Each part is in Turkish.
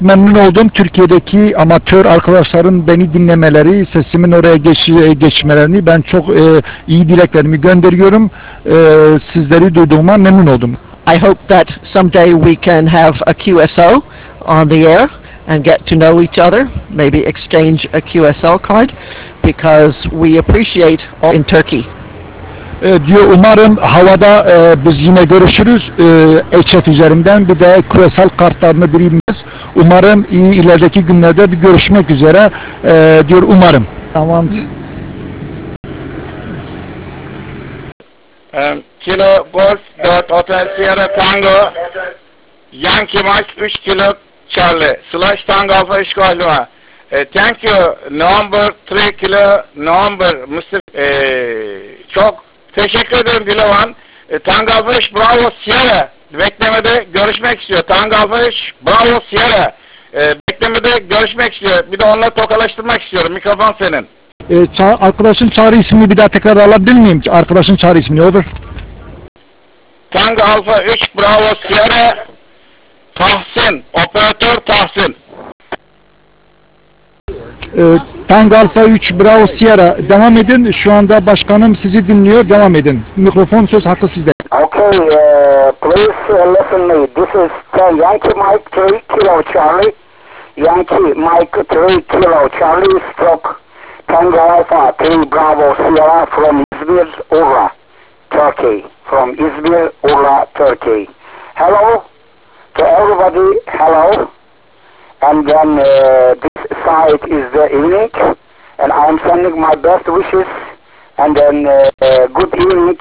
Memnun oldum. Türkiye'deki amatör arkadaşların beni dinlemeleri, sesimin oraya geçmelerini ben çok iyi dileklerimi gönderiyorum. Sizleri duyduğuma memnun oldum. I hope that someday we can have a QSO on the air and get to know each other, maybe exchange a QSL card, because we appreciate all in Turkey. Diyor umarım havada biz yine görüşürüz. HF üzerinden bir de küresel kartlarını bilmez. Umarım ilerideki günlerde bir görüşmek üzere diyor umarım. Tamam. Kilo Golf 4 Hotel Sierra Tango Yankee Mike 3 Kilo Charlie / Tango Alpha Işgalma. Thank you November 3 Kilo November Mr. Çok teşekkür ederim Dilovan. Tango Alpha Iş Bravo Sierra beklemede görüşmek istiyor. Tango Alpha Iş Bravo Sierra beklemede görüşmek istiyor. Bir de onunla tokalaştırmak istiyorum. Mikrofon senin. Arkadaşın çağrı ismini bir daha tekrar alabilir miyim? Arkadaşın çağrı ismini over. Tango Alpha 3 Bravo Sierra Tahsin, operatör Tahsin. Tango Alpha 3 Bravo Sierra devam edin. Şu anda başkanım sizi dinliyor. Devam edin. Mikrofon söz hakkı sizde. Okay, please listen me. This is Yankee Mike 3 Kilo Charlie. Yankee Mike 3 Kilo Charlie stroke Tango Alpha 3 Bravo Sierra from Izmir, Urla, Turkey. From Izmir, Urla, Turkey. Hello to everybody, hello. And then this site is the evening, and I am sending my best wishes, and then good evening.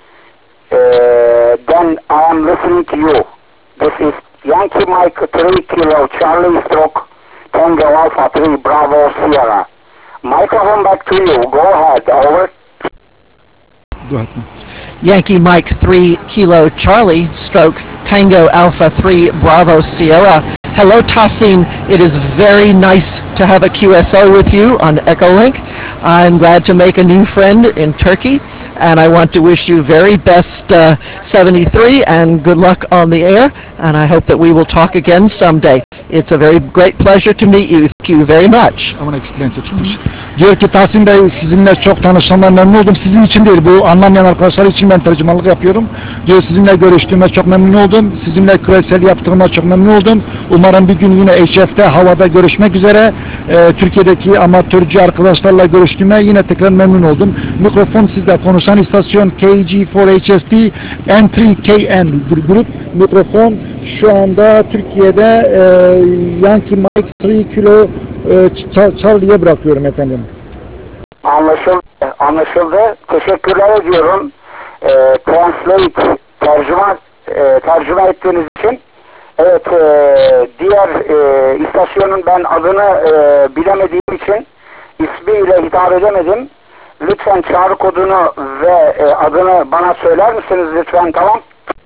Then I am listening to you. This is Yankee Mike 3 Kilo Charlie stroke Tango Alpha 3 Bravo Sierra. Microphone back to you. Go ahead. Over. Go ahead. Yankee Mike 3 Kilo Charlie stroke Tango Alpha 3 Bravo Sierra. Hello Tahsin, it is very nice to have a QSO with you on Echolink. I'm glad to make a new friend in Turkey, and I want to wish you very best 73 and good luck on the air, and I hope that we will talk again someday. It's a very great pleasure to meet you. Thank you very much. I want to explain to Turkish. Diyor ki Tahsin Bey sizinle çok tanıştığımdan memnun oldum. Sizin için değil, bu anlamayan arkadaşlar için ben tercümanlık yapıyorum. Diyor sizinle görüştüğüme çok memnun oldum. Sizinle küresel yaptığıma çok memnun oldum. Umarım bir gün yine HF'de havada görüşmek üzere. Türkiye'deki amatörcü arkadaşlarla görüştüğüme yine tekrar memnun oldum. Mikrofon sizde. Konuşan istasyon KG4HFT N3KN grup. Mikrofon şu anda Türkiye'de Yankee Mike 3 Kilo Charlie'ye bırakıyorum efendim. Anlaşıldı. Anlaşıldı. Teşekkürler ediyorum. Translate, tercüme ettiğiniz için. Evet, diğer istasyonun ben adını bilemediğim için ismiyle hitap edemedim. Lütfen çağrı kodunu ve adını bana söyler misiniz lütfen, tamam?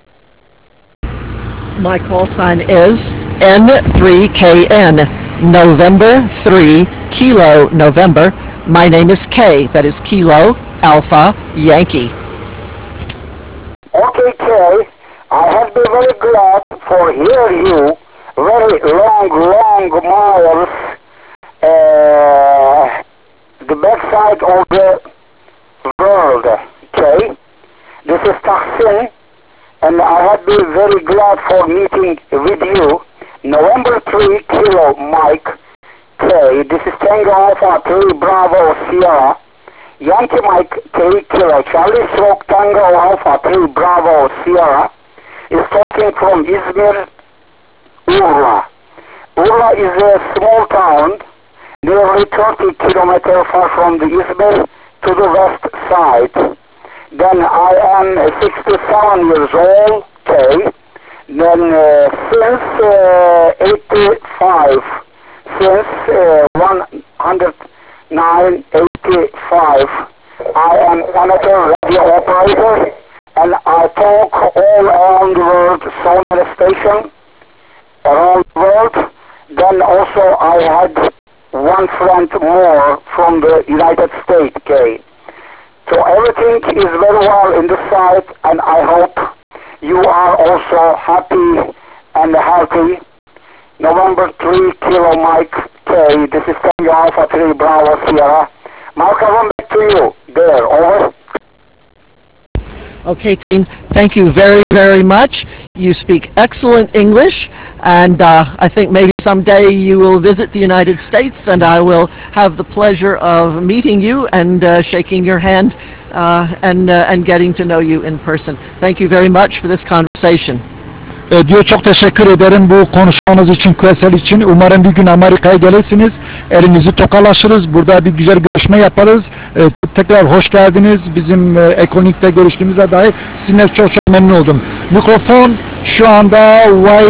My call sign is N3KN, November 3 Kilo November. My name is K, that is Kilo Alpha Yankee. Okay, Kay, I have been very glad for hear you very long miles the backside of the world, okay? This is Tahsin, and I have been very glad for meeting with you. November 3 Kilo Mike K. This is Tango Alpha 3 Bravo Sierra. Yankee Mike 3 Kilo Charlie stroke Tango Alpha 3 Bravo Sierra is talking from Izmir, Urla. Urla is a small town nearly 30 kilometers far from the Izmir to the west side. Then I am 67 years old, okay. Then since 85, since 1985, I am amateur radio operator, and I talk all around the world, sonar station, around the world. Then also I had one friend more from the United States, okay. So everything is very well in the site, and I hope you are also happy and healthy. November 3 Kilo Mike K. This is Tango Alpha 3 Bravo Sierra. Microphone back to you. There, over. Okay, Teen, thank you very, very much. You speak excellent English, and I think maybe someday you will visit the United States, and I will have the pleasure of meeting you and shaking your hand and getting to know you in person. Thank you very much for this conversation. Diyor çok teşekkür ederim bu konuşmanız için, küresel için. Umarım bir gün Amerika'ya gelirsiniz. Elinizi tokalaşırız. Burada bir güzel görüşme yaparız. Tekrar hoş geldiniz. Bizim Ekolink'te görüştüğümüze dair sizinle çok memnun oldum. Mikrofon şu anda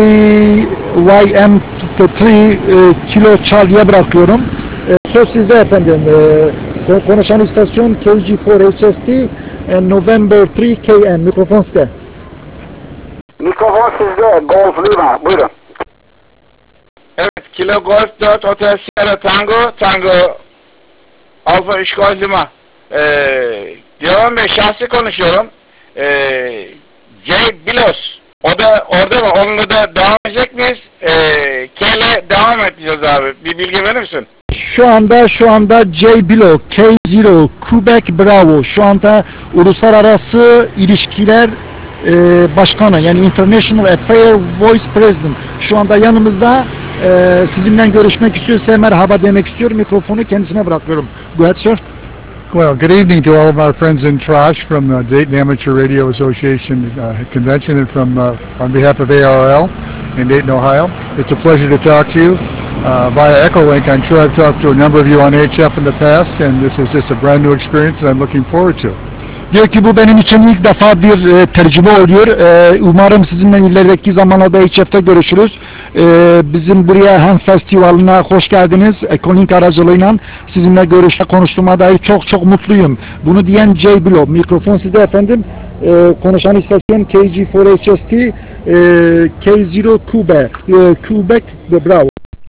YM3 Kilo Charlie'ye bırakıyorum. Söz sizde efendim. Konuşan istasyon KG4HST November 3 KM. Mikrofon sizde. Mikrofon sizde. Golf Lima. Buyurun. Evet, Kilo Golf 4 Hotel Sierra Tango Alfa 3 Golf Lima. Diyorum Bey, şahsi konuşuyorum. Jay Bilos, o da orada mı? Onunla da devam edecek miyiz? K ile devam edeceğiz abi. Bir bilgi verir misin? Şu anda J Bilo K0 Quebec Bravo şu anda uluslararası ilişkiler başkanı, yani International Affairs Vice President şu anda yanımızda. Sizinle görüşmek istiyorsa merhaba demek istiyorum. Mikrofonu kendisine bırakıyorum. Go ahead, sir. Well, good evening to all of our friends in Trash from Dayton Amateur Radio Association Convention and from on behalf of ARL in Dayton, Ohio. It's a pleasure to talk to you via Echolink. I'm sure I've talked to a number of you on HF in the past, and this is just a brand new experience that I'm looking forward to. Diyor ki bu benim için ilk defa bir tercüme oluyor. Umarım sizinle ilerideki zamanlarda HF'te görüşürüz. Bizim buraya hem festivaline hoş geldiniz. Ekolink aracılığıyla sizinle görüşte konuştuğuma dair çok mutluyum. Bunu diyen J Bilo. Mikrofon sizde efendim. Konuşan istasyon KG4HST K0 Quebec Bravo.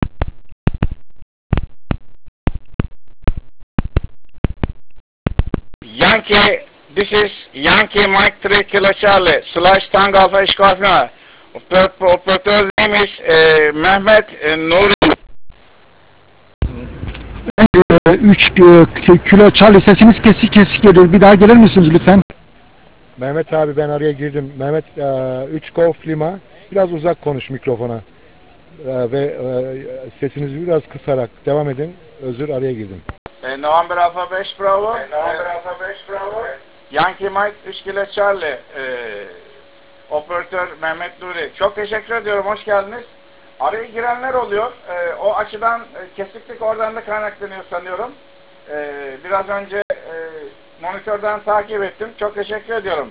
Yankee, this is Yankee Mike 3 Kilo Charlie / Tango Alpha Golf. Operator's name is Mehmet Nuri. 3 kilo Charlie, sesiniz kesik geliyor. Bir daha gelir misiniz lütfen? Mehmet abi, ben araya girdim. Mehmet 3 Golf Lima. Biraz uzak konuş mikrofona. Ve sesinizi biraz kısarak devam edin. Özür, araya girdim. November Alpha 5 Bravo. Yankee Mike 3 Kilo Charlie. Operatör Mehmet Nuri. Çok teşekkür ediyorum. Hoş geldiniz. Araya girenler oluyor. O açıdan kesiklik oradan da kaynaklanıyor sanıyorum. Biraz önce monitörden takip ettim. Çok teşekkür ediyorum.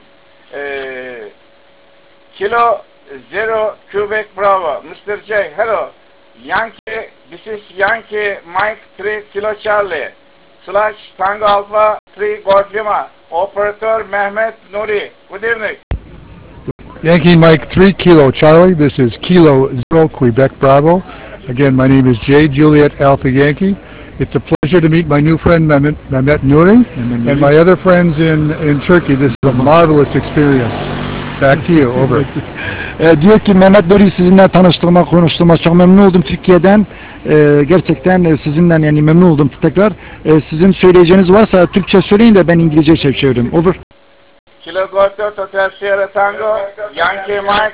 Kilo 0 Quebec Bravo. Mr. J. Hello. Yankee. This is Yankee Mike 3 Kilo Charlie / Tango Alpha 3 Golf Lima. Operator Mehmet Nuri. Good evening. Yankee Mike 3 Kilo Charlie, this is Kilo 0 Quebec Bravo. Again, my name is J. Juliet Alpha Yankee. It's a pleasure to meet my new friend Mehmet Nuri and my other friends in Turkey. This is a marvelous experience. Back to you, over. Diyor ki Mehmet Nuri, sizinle konuştuğuma çok memnun oldum Türkiye'den. Gerçekten sizinle yani memnun oldum tekrar. Sizin söyleyeceğiniz varsa Türkçe söyleyin de ben İngilizce çeviriyorum. Over. Kilo Golf 4 Hotel Sierra Tango, Yankee Mike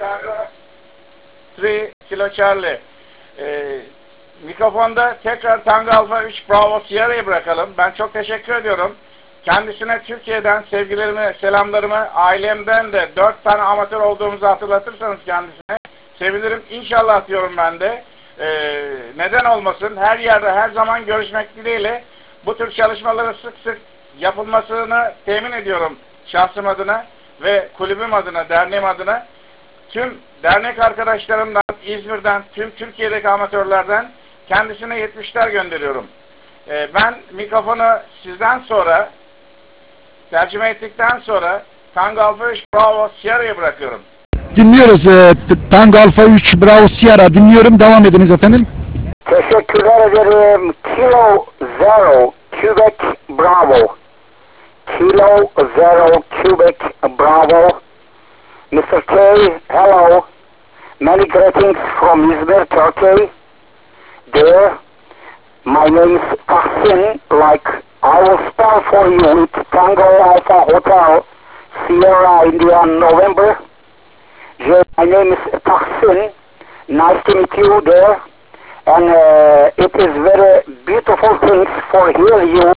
3 Kilo Charlie. Mikrofonda tekrar Tango Alpha 3 Bravo Sierra'yı bırakalım. Ben çok teşekkür ediyorum. Kendisine Türkiye'den sevgilerimi, selamlarımı, ailemden de 4 tane amatör olduğumuzu hatırlatırsanız kendisine sevinirim. İnşallah atıyorum ben de. Neden olmasın? Her yerde, her zaman görüşmek dileğiyle bu tür çalışmaları sık yapılmasını temin ediyorum. Şahsım adına ve kulübüm adına, derneğim adına, tüm dernek arkadaşlarımdan, İzmir'den, tüm Türkiye'deki amatörlerden kendisine 70'ler gönderiyorum. Ben mikrofonu sizden sonra, tercüme ettikten sonra Tango Alpha 3 Bravo Sierra'yı bırakıyorum. Dinliyoruz. Tango Alpha 3 Bravo Sierra dinliyorum. Devam ediniz efendim. Teşekkürler ederim. Kilo 0 Quebec Bravo. Kilo 0 Quebec Bravo. Mr. K, hello. Many greetings from Izmir, Turkey. There, my name is Tahsin, like I will spell for you with Tango Alpha Hotel, Sierra India, November. My name is Tahsin. Nice to meet you there. And it is very beautiful things for hear you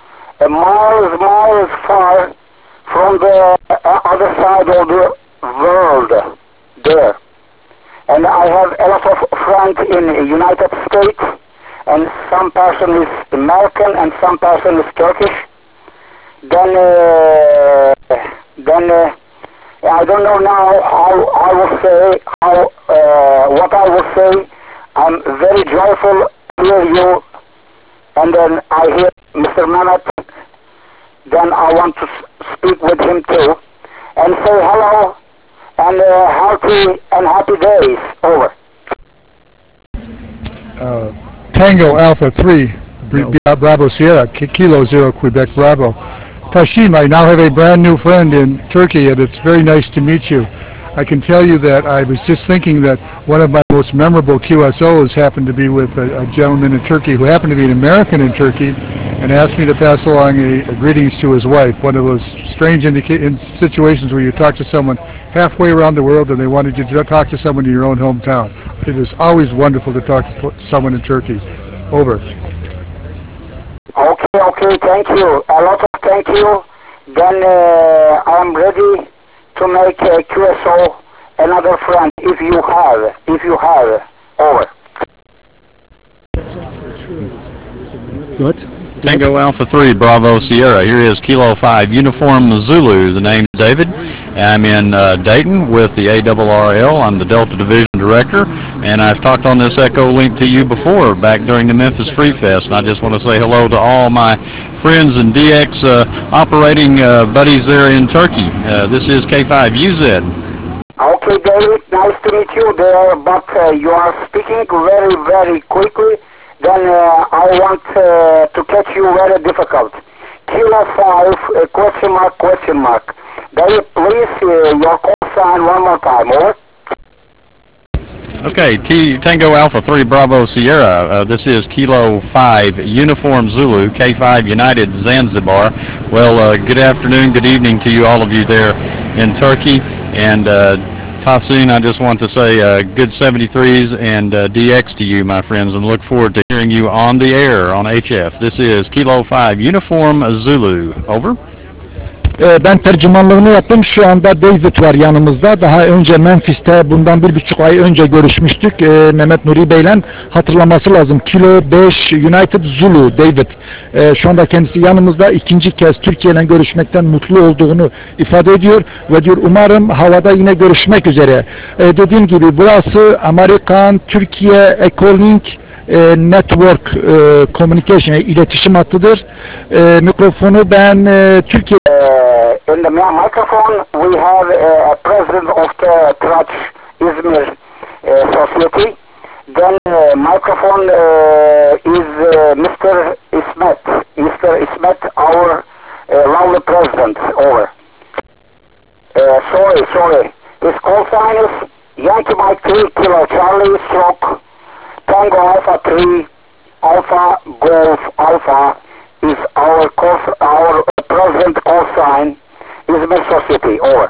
miles far from the other side of the world there. And I have a lot of friends in the United States, and some person is American and some person is Turkish. Then I don't know now how I will say, what I will say. I'm very joyful to hear you, and then I hear Mr. Mehmet, then I want to speak with him too, and say hello, and happy days. Over. Tango Alpha 3, Bravo Sierra, Kilo Zero Quebec Bravo. Tashim, I now have a brand new friend in Turkey, and it's very nice to meet you. I can tell you that I was just thinking that one of my most memorable QSOs happened to be with a gentleman in Turkey who happened to be an American in Turkey, and asked me to pass along a greetings to his wife. One of those strange situations where you talk to someone halfway around the world and they wanted you to talk to someone in your own hometown. It is always wonderful to talk to someone in Turkey. Over. Okay, thank you. A lot of thank you. Then I am ready to make a QSO another friend if you have. Over. What? Tango Alpha 3 Bravo Sierra. Here is Kilo 5 Uniform Zulu. The name is David. I'm in Dayton with the ARRL. I'm the Delta Division Director, and I've talked on this Echo Link to you before back during the Memphis Free Fest, and I just want to say hello to all my friends and DX operating buddies there in Turkey. This is K5UZ. Okay, David, nice to meet you there, but you are speaking very quickly. Then I want to catch you very difficult. Kilo 5, question mark. David, please, your call sign one more time, over. Okay, Tango Alpha 3 Bravo Sierra. This is Kilo 5 Uniform Zulu, K5 United Zanzibar. Well, good afternoon, good evening to you, all of you there in Turkey. And Tahsin, I just want to say good 73s and DX to you, my friends, and look forward to hearing you on the air on HF. This is Kilo 5 Uniform Zulu. Over. Ben tercümanlığını yaptım. Şu anda David var yanımızda. Daha önce Memphis'te bundan 1,5 ay önce görüşmüştük. Mehmet Nuri Bey'le hatırlaması lazım. Kilo 5 United Zulu David. Şu anda kendisi yanımızda, ikinci kez Türkiye ile görüşmekten mutlu olduğunu ifade ediyor ve diyor umarım havada yine görüşmek üzere. Dediğim gibi burası Amerikan Türkiye Echolink Network Communication, iletişim hattıdır. Mikrofonu ben Türkiye. In the microphone we have a president of the Traç Izmir Society. Then microphone is Mr. Ismet, our lovely president. Over. Sorry. His call sign is Yankee Mike 3 Kilo Charlie Stroke Tango Alpha 3 Alpha Golf Alpha is our present call sign. Izmir Society. Over.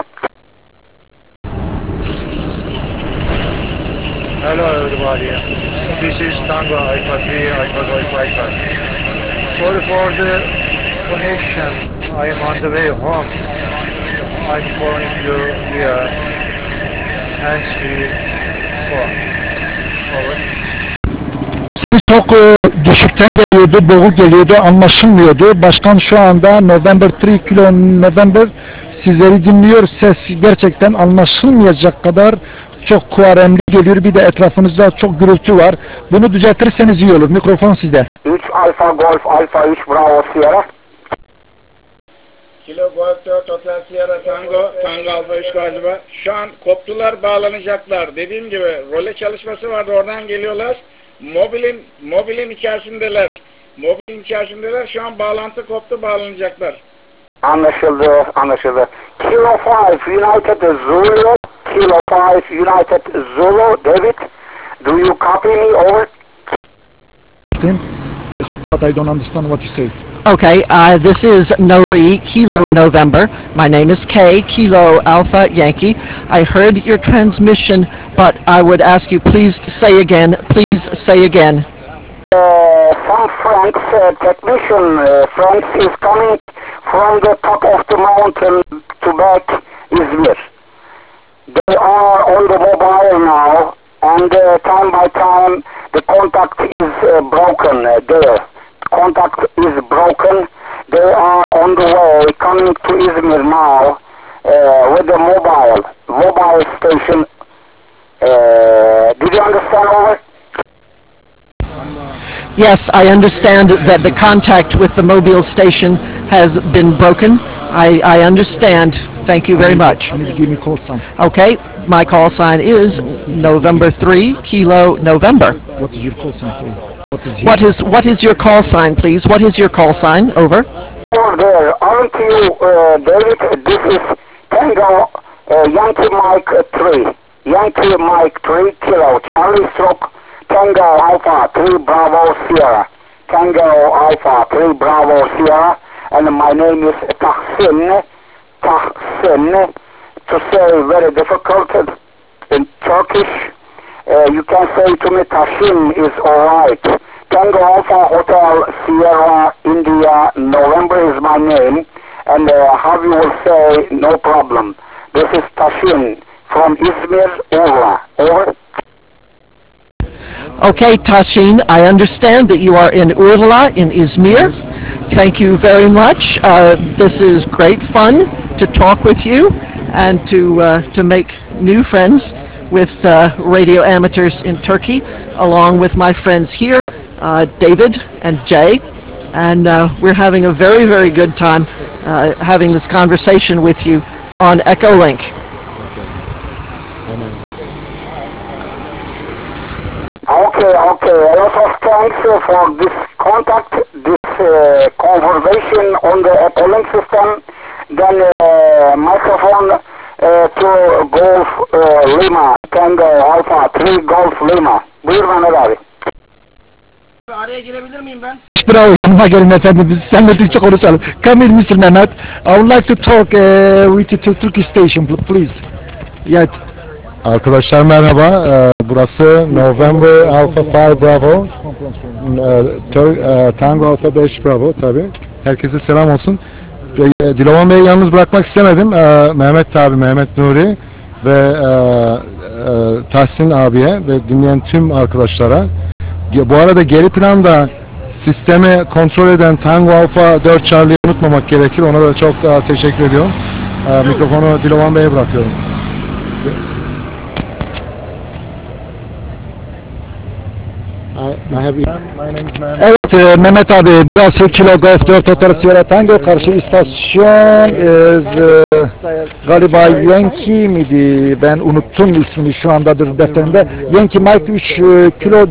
Hello everybody. This is Tango Alpha 3 Alpha Golf Alpha. Sorry for the connection. I am on the way home. I'm calling you via hands-free phone. Over. Çok düşükten geliyordu, boğuk geliyordu, anlaşılmıyordu. Başkan şu anda November 3 Kilo November sizleri dinliyor. Ses gerçekten anlaşılmayacak kadar çok kuaremli geliyor. Bir de etrafınızda çok gürültü var. Bunu düzeltirseniz iyi olur. Mikrofon sizde. 3 Alfa Golf Alfa 3 Bravo Sierra. Kilo Golf 4 Hotel Sierra Tango Alfa 3 galiba. Şu an koptular, bağlanacaklar. Dediğim gibi role çalışması vardı, oradan geliyorlar. Mobilin içerisindeler. Şu an bağlantı koptu, bağlanacaklar. Anlaşıldı. Kilo 5 United Zulu Kilo 5 United Zulu. David, do you copy me over? But I don't understand what you say. Okay, this is Nori, Kilo November. My name is Kay, Kilo Alpha Yankee. I heard your transmission, but I would ask you please say again. Please say again. Some Franks, technician Franks is coming from the top of the mountain to back Izmir. They are on the mobile now, and time by time the contact is broken there. Contact is broken. They are on the way coming to Izmir now with the mobile station. Did you understand over? Yes, I understand that the contact with the mobile station has been broken. I understand. Thank you very much. I need to give me call sign. Okay, my call sign is November 3, Kilo November. What is your call sign, please? What is your call sign, please? What is your call sign? Over. Over there, aren't you, David? This is Tango Yankee Mike 3. Yankee Mike 3 Kilo. Charlie Stroke Tango Alpha 3 Bravo Sierra. Tango Alpha 3 Bravo Sierra. And my name is Tahsin. Tahsin. To say very difficult in Turkish. You can say to me Tashin is alright. Tango Alpha Hotel Sierra India November is my name. And how you will say no problem. This is Tashin from Izmir, Urla. Over. Okay, Tashin, I understand that you are in Urla, in Izmir. Thank you very much. This is great fun to talk with you and to make new friends with radio amateurs in Turkey, along with my friends here, David and Jay. And we're having a very, very good time having this conversation with you on Echolink. Okay. A lot of thanks for this contact, this conversation on the Echolink system. Then microphone to Golf Lima, Tango Alpha 3 Golf Lima. Buyur Mehmet abi. Araya girebilir miyim ben? Bravo, yanıma gelin efendim. Biz seninle Türkçe konuşalım. Come in, Mr. Mehmet. I would like to talk with the Turkish station, please. Yeah. Arkadaşlar merhaba. Burası November Alpha 5 Bravo. Tango Alpha 5 Bravo tabi. Herkese selam olsun. Dilovan Bey'i yalnız bırakmak istemedim. Mehmet Nuri ve Tahsin abiye ve dinleyen tüm arkadaşlara. Bu arada geri planda sistemi kontrol eden Tango Alpha 4 Charlie'yi unutmamak gerekir. Ona da çok teşekkür ediyorum. Mikrofonu Dilovan Bey'e bırakıyorum. Evet Mehmet abi, burası Kilo Golf 4 Hotel Sierra Tango, karşı istasyon galiba Yankee miydi, ben unuttum ismini, şu andadır defterimde. Yankee Mike 3 Kilo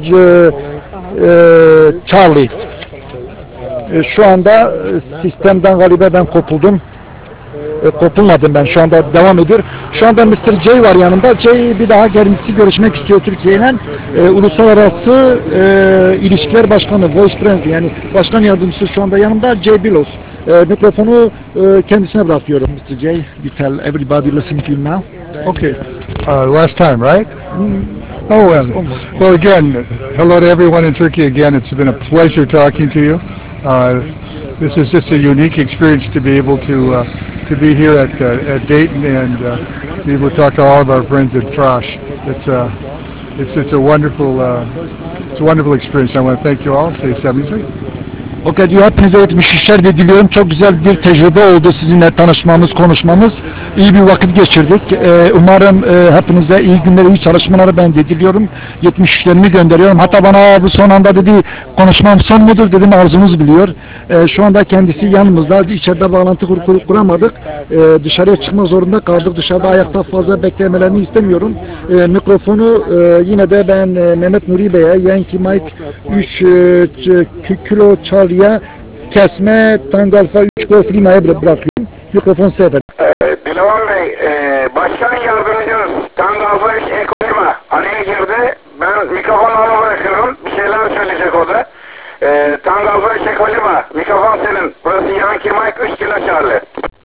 Charlie. Şu anda sistemden galiba ben kopuldum. Kopulmadım ben, şu anda devam ediyor. Şu anda Mr. J var yanımda. J bir daha kendisi görüşmek istiyor Türkiye'yle. Uluslararası İlişkiler Başkanı, Voice Trend, yani başkan yardımcısı şu anda yanımda J. Bilos. Mikrofonu kendisine bırakıyorum. Mr. J, you tell everybody listening to you now. Okay. Last time, right? Oh, well, again, hello to everyone in Turkey. Again, it's been a pleasure talking to you. This is just a unique experience to be able to be here at Dayton and be able to talk to all of our friends in Trash. It's a wonderful experience. I want to thank you all. Say something. Okay, diyor, hepinize 73'ler de diliyorum. Çok güzel bir tecrübe oldu sizinle tanışmamız, konuşmamız. İyi bir vakit geçirdik. Umarım hepinize iyi günler, iyi çalışmaları ben de diliyorum. 73'lerimi gönderiyorum. Hatta bana bu son anda dedi, konuşmam son mudur dedim, arzumuz biliyor. Şu anda kendisi yanımızda. İçeride bağlantı kuramadık. Dışarıya çıkmak zorunda kaldık. Dışarıda ayakta fazla beklemelerini istemiyorum. Mikrofonu yine de ben Mehmet Nuri Bey'e, Yankee Mike 3 Kilo Charlie kesme Tango Alpha 3 Golf Lima'ya bırakıyorum. Mikrofon sefer. Dilovan Bey, başkan yardımcınız Tango Alfa Eko Lima. Mikrofon senin. Burası Yankee Mike 3 kilo Charlie.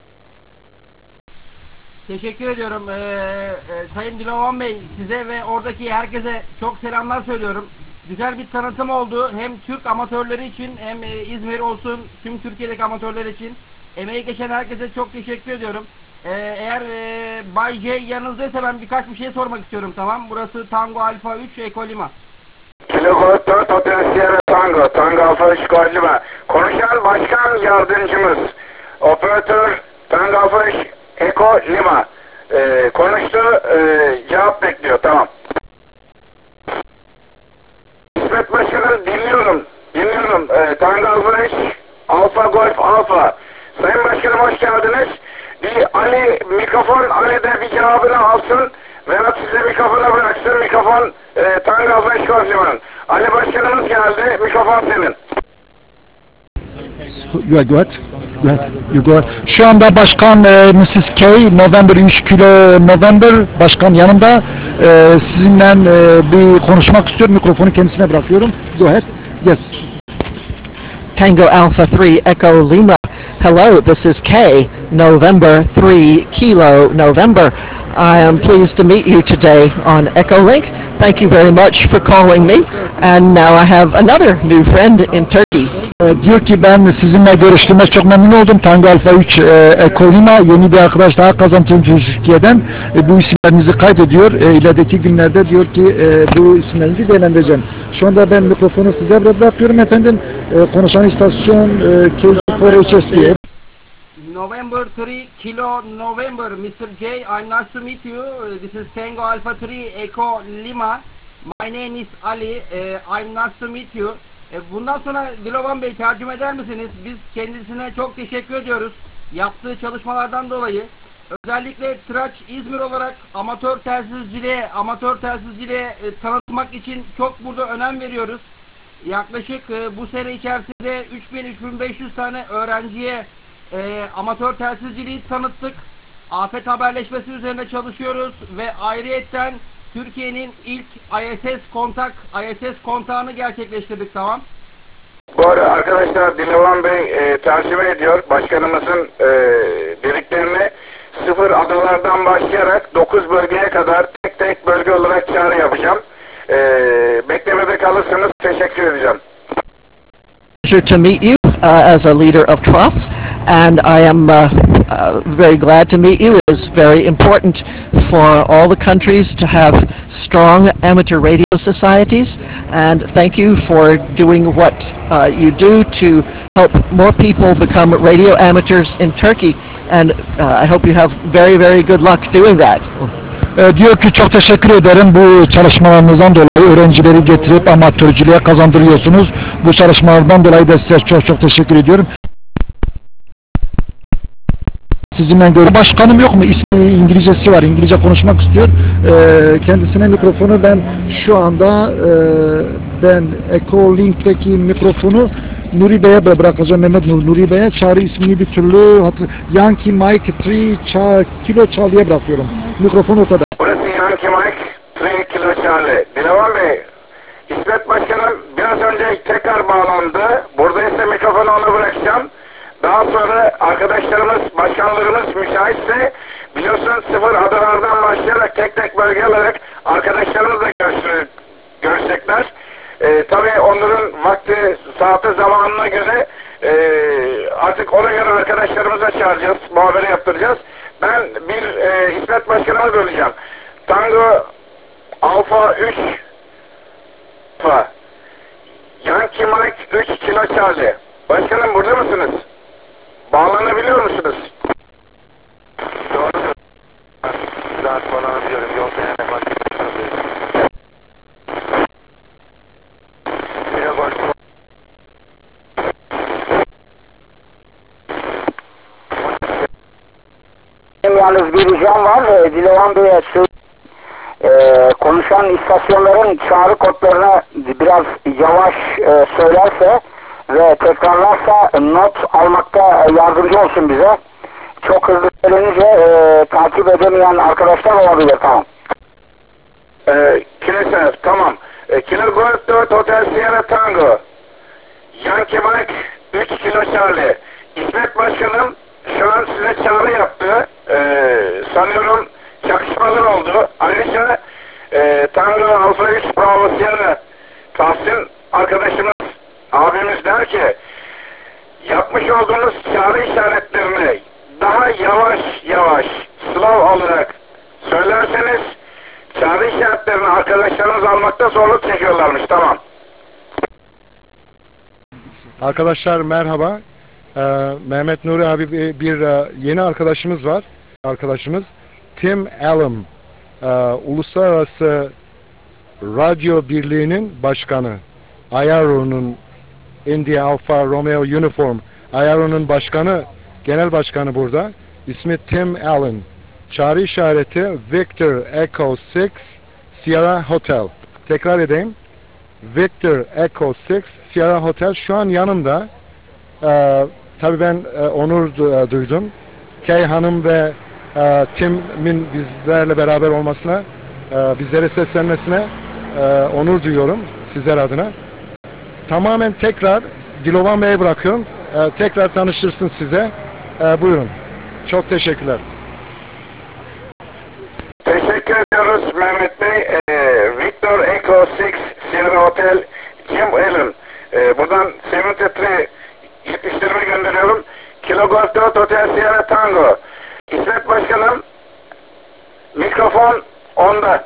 Teşekkür ediyorum. Sayın Dilovan Bey, size ve oradaki herkese çok selamlar söylüyorum. Güzel bir tanıtım oldu. Hem Türk amatörleri için hem İzmir olsun tüm Türkiye'deki amatörler için. Emeği geçen herkese çok teşekkür ediyorum. Eğer Bay J yanınızdaysa ben birkaç bir şey sormak istiyorum, tamam. Burası Tango Alfa 3 Eko Lima. Kilo Golf 4 Hotel Sierra Tango. Tango Alfa 3 Eko Lima. Konuşan başkan yardımcımız. Operatör Tango Alfa 3 Eko Lima. Konuştu. Cevap bekliyor. Tamam. İsmet Başkanım dinliyorum. Tango Alfa 3 Alfa Golf Alfa. Sayın Başkanım hoş geldiniz. Ali mikrofon, Ali de bir cevabını alsın. Vedat size mikrofonu bıraksın. Mikrofon Tango Alfa 3 Golf Lima'nın. Ali Başkanımız geldi. Mikrofon senin. Go ahead. You go ahead. Şu anda Başkan Mrs. K, November 3 kilo November, Başkan yanımda. Sizinle bir konuşmak istiyorum. Mikrofonu kendisine bırakıyorum. Go ahead. Yes. Tango Alpha 3 Echo Lima. Hello, this is K, November 3 Kilo November. I am pleased to meet you today on Echolink. Thank you very much for calling me. And now I have another new friend in Turkey. Diyor ki ben sizinle görüştüğüme çok memnun oldum. Tango Alfa 3 Eko Lima, yeni bir arkadaş daha kazandım Türkiye'den. Bu isimlerinizi kaydediyor. İlerideki günlerde diyor ki bu isimlerinizi değerlendireceğim. Şu anda ben mikrofonu size bırakıyorum efendim. Konuşan istasyon KC4HS diyor. November 3 Kilo November, Mr. J, I'm nice to meet you. This is Tango Alpha 3 Eko Lima. My name is Ali. I'm nice to meet you. Bundan sonra Dilovan Bey tercüme eder misiniz? Biz kendisine çok teşekkür ediyoruz. Yaptığı çalışmalardan dolayı. Özellikle Tıraç İzmir olarak amatör telsizciliğe tanıtmak için çok burada önem veriyoruz. Yaklaşık bu sene içerisinde 3000-3500 tane öğrenciye amatör telsizciliği tanıttık. Afet haberleşmesi üzerine çalışıyoruz ve ayrıyetten Türkiye'nin ilk ISS kontağını gerçekleştirdik, tamam. Bu arada arkadaşlar Dilovan Bey tercüme ediyor başkanımızın dediklerini. 0 adalardan başlayarak 9 bölgeye kadar tek bölge olarak çağrı yapacağım. Beklemede kalırsanız teşekkür edeceğim. Pleasure to meet you as a leader of Troughs, and I am very glad to meet you. It is very important for all the countries to have strong amateur radio societies, and thank you for doing what you do to help more people become radio amateurs in Turkey, and I hope you have very, very good luck doing that. Diyor ki çok teşekkür ederim bu çalışmalarınızdan dolayı, öğrencileri getirip amatörcülüğe kazandırıyorsunuz. Bu çalışmalardan dolayı da size çok teşekkür ediyorum. Sizinle görüşürüz. Başkanım yok mu? İsmi İngilizcesi var. İngilizce konuşmak istiyor. Kendisine mikrofonu ben şu anda ben Ecolink'teki mikrofonu Nuri Bey'e bırakacağım. Mehmet Nuri Bey'e. Çağrı ismini bir türlü Yankee Mike 3 Kilo Charlie'ye bırakıyorum. Mikrofon ortada. Burası Yankee Mike 3 Kilo Charlie. Dilovan Bey, İsmet Başkanım biraz önce tekrar bağlandı. Buradaysa mikrofonu ona bırakacağım. Daha sonra arkadaşlarımız, başkanlarımız müsaitse biliyorsunuz 0 adalardan başlayarak tek bölge olarak arkadaşlarımızla görüşecekler. Tabii onların vakti, saati, zamanına göre artık ona göre arkadaşlarımıza çağıracağız, muhabere yaptıracağız. Ben bir İsmet Başkanıma böleceğim. Tango Alfa 3 Yankee Mike 3 Kilo Charlie. Başkanım burada mısınız? Bağlanabiliyor musunuz? Doğru. Rahat bağlanabiliyorum. Yolda hemen başlayabilirim. Yalnız bir ricam var. Dilovan Bey'e konuşan istasyonların çağrı kodlarını biraz yavaş söylerse ve tekrarlarsa not almakta yardımcı olsun bize. Çok hızlı söylenince takip edemeyen arkadaşlar olabilir, tamam. Kilise, tamam. Kilo Golf 4 Hotel Sierra Tango. Yankee Mike 3 kilo Charlie. İsmet Başkanım şu an size çağrı yaptı. Sanıyorum çakışmalar oldu. Ayrıca Tango Alfa 3 Bravo Sierra Tahsin arkadaşımız, abimiz der ki yapmış olduğunuz çağrı işaretlerini daha yavaş yavaş Slav olarak söylerseniz çağrı işaretlerini arkadaşlarınız almakta zorluk çekiyorlarmış. Tamam. Arkadaşlar merhaba. Mehmet Nuri abi bir yeni arkadaşımız var. Arkadaşımız Tim Allen. Uluslararası Radyo Birliği'nin başkanı. IARO'nun India Alpha Romeo Uniform. IARO'nun başkanı, genel başkanı burada. İsmi Tim Allen. Çağrı işareti Victor Echo 6 Sierra Hotel. Tekrar edeyim. Victor Echo 6 Sierra Hotel şu an yanımda. Tabii ben onur duydum. Kay Hanım ve Tim'in bizlerle beraber olmasına, bizlere seslenmesine onur duyuyorum sizler adına. Tamamen tekrar Dilovan Bey'e bırakıyorum. Tekrar tanıştırsın size. Buyurun. Çok teşekkürler. Teşekkür ediyoruz Mehmet Bey. Victor Echo 6 Sierra Hotel Jim Allen. Buradan 73 70'lerimi gönderiyorum. Kilo Golf 4 Hotel Sierra Tango. İsmet Başkanım mikrofon onda.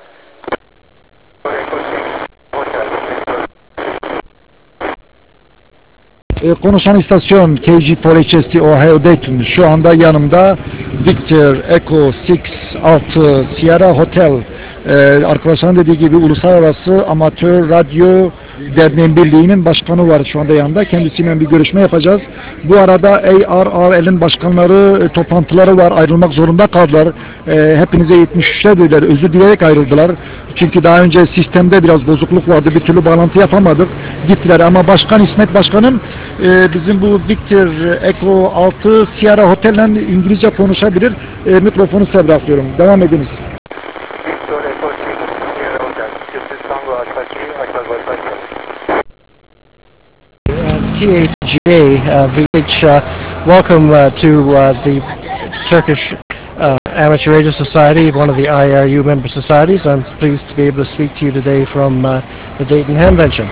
Konuşan istasyon KG4HST Ohio Dayton. Şu anda yanımda Victor Echo 6 Sierra Hotel. Arkadaşların dediği gibi Uluslararası Amatör Radyo Derneği Birliği'nin başkanı var şu anda yanında. Kendisiyle bir görüşme yapacağız. Bu arada ARRL'in başkanları toplantıları var. Ayrılmak zorunda kaldılar. Hepinize 73'ler dediler. Özür dileyerek ayrıldılar. Çünkü daha önce sistemde biraz bozukluk vardı. Bir türlü bağlantı yapamadık. Gittiler ama Başkan İsmet Başkanım bizim bu Victor Echo 6 Sierra Hotel'le İngilizce konuşabilir. Mikrofonu size bırakıyorum. Devam ediniz. Victor Echo 6 Sierra Hotel. This is Tango Alpha 3, Alpha Golf Alpha. THJ VH, welcome to the Turkish Amateur Radio Society, one of the IRU member societies. I'm pleased to be able to speak to you today from the Dayton Hamvention.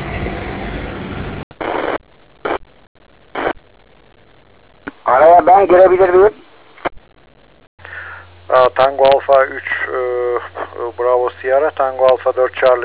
Araya ben girebilir miyim? Tango Alpha 3 Bravo Sierra, Tango Alpha 4 Charlie.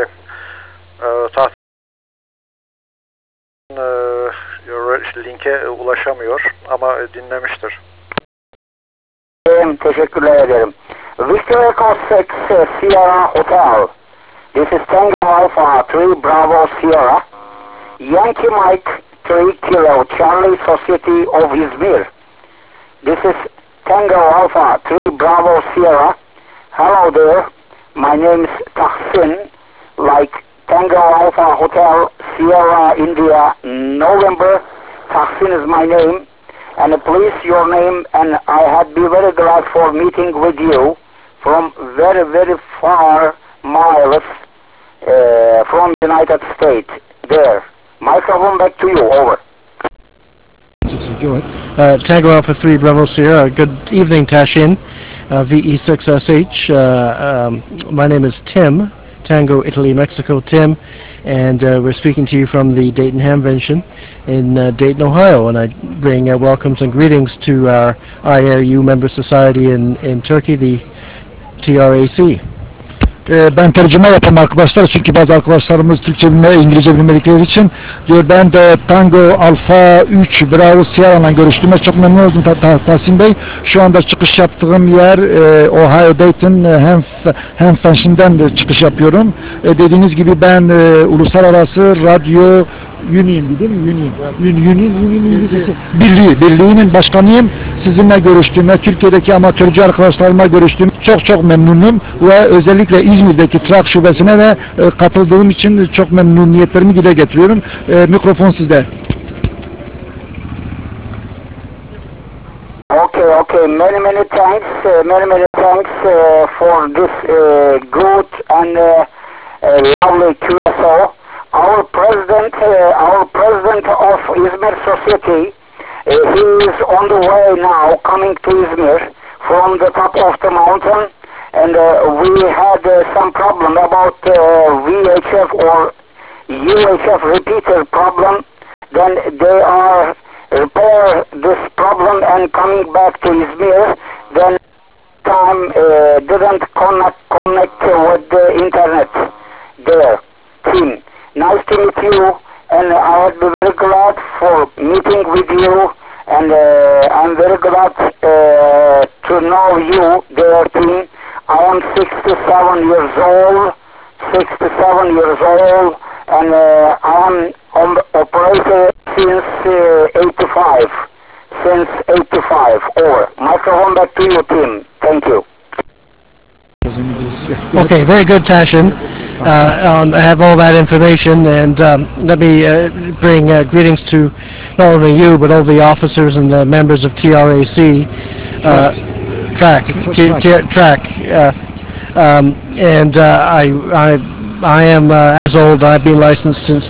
Linke ulaşamıyor ama dinlemiştir. Teşekkürler ederim. Victor Echo 6 Sierra Hotel. This is Tango Alpha 3 Bravo Sierra. Yankee Mike 3 Kilo Charlie Society of Izmir. This is Tango Alpha 3 Bravo Sierra. Hello there. My name is Tahsin. Like Tango Alpha Hotel Sierra India November. Tahsin is my name. And please your name, and I had be very glad for meeting with you from very, very far miles from United States. There. Microphone back to you. Over. Tango Alpha 3 Bravo Sierra. Good evening, Tashin. VE6SH. My name is Tim. Tango Italy Mexico Tim. And we're speaking to you from the Dayton Hamvention in Dayton, Ohio. And I bring welcomes and greetings to our IRU member society in Turkey, the TRAC. Ben tercüme yapayım arkadaşlar çünkü bazı arkadaşlarımız Türkçe bilme, İngilizce bilmedikleri için diyor ben de Tango Alpha 3 Bravo Sierra'la görüştüğüme çok memnun oldum Tahsin Bey. Şu anda çıkış yaptığım yer Ohio Dayton Hamvention'den çıkış yapıyorum. Dediğiniz gibi ben Uluslararası Radyo Union değil mi? Birliğinin başkanıyım. Sizinle görüştüğüme, Türkiye'deki amatörcü arkadaşlarıma görüştüğüm çok memnunum ve özellikle İzmir'deki Trak şubesine de katıldığım için çok memnuniyetlerimi dile getiriyorum. Mikrofon sizde. Okay. Many thanks for this good and lovely QSO. our president of Izmir Society, he is on the way now, coming to Izmir from the top of the mountain, and we had some problem about VHF or UHF repeater problem. Then they are repair this problem and coming back to Izmir. Then time didn't connect with the internet there. Team, nice to meet you, and I would be very glad for meeting with you, and I'm very glad to know you, their team. I am 67 years old, and I am on the operator since 85. Over. Microphone back to you, team. Thank you. Okay, very good, Tashin. I have all that information, and let me bring greetings to not only you, but all the officers and the members of TRAC. Track. I am as old. I've been licensed since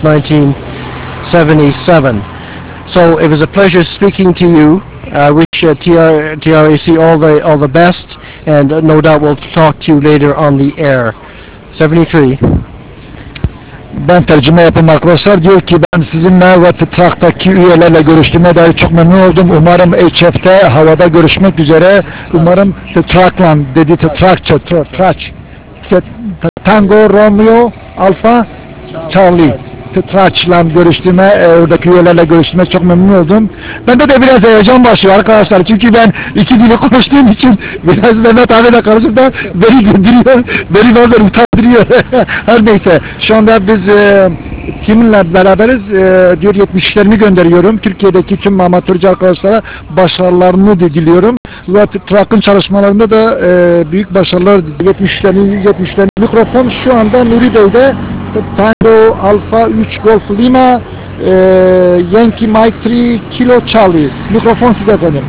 1977. So it was a pleasure speaking to you. I wish TRAC all the best, and no doubt we'll talk to you later on the air. 73. Ben tercüme yapayım arkadaşlar. Diyor ki ben sizinle ve TRAC'taki üyelerle görüştüğüme dair çok memnun oldum. Umarım HF'te havada görüşmek üzere. Umarım TRAC'la dedi TRAC. Tango Romeo Alfa Charlie. TRAC'la görüştüğüme, oradaki üyelerle görüştüğüme çok memnun oldum. Bende de biraz heyecan başlıyor arkadaşlar. Çünkü ben iki dili konuştuğum için biraz Mehmet abi de karışıp da beni güldürüyor, beni bazen utandırıyor. Her neyse, şu anda biz kiminle beraberiz? Diyor 70'lerimi gönderiyorum. Türkiye'deki tüm amatörcü arkadaşlara başarılarını diliyorum. Ve TRAC'ın çalışmalarında da büyük başarılar 70'lerin mikrofon şu anda Nuri Bey'de. Tango Alfa 3 Golf Lima Yankee Mike 3 Kilo Charlie. Mikrofon size efendim.